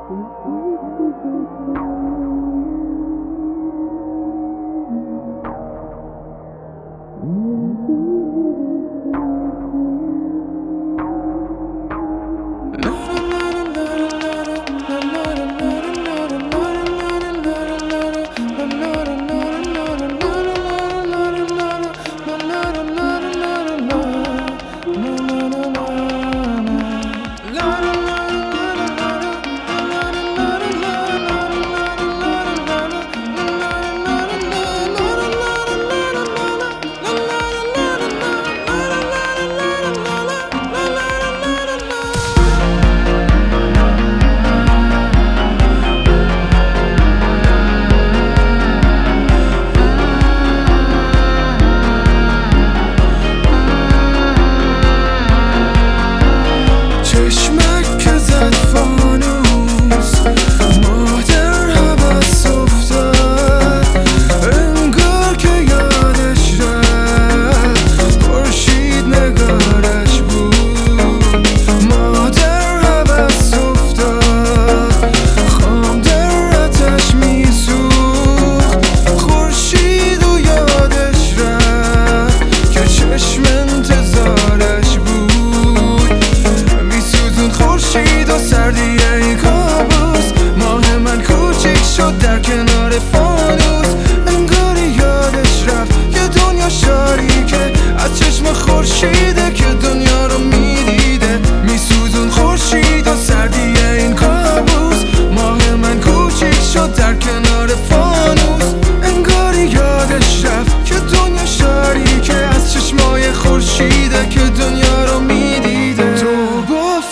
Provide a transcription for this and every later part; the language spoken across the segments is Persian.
خورشیده که دنیا رو میدیده، میسوزون خورشید و سردی این کابوس. ماه من کوچیک شد در کنار فانوس، انگاری یادش رفت که دنیا شاریکه از چشمای خورشیده که دنیا رو میدیده. تو با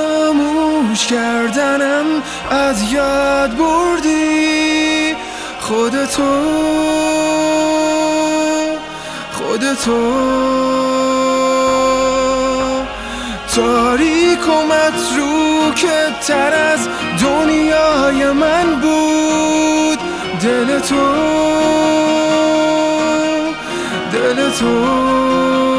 فراموش کردنم از یاد بردی خودتو تاریک و متروکه تر از دنیای من بود دل تو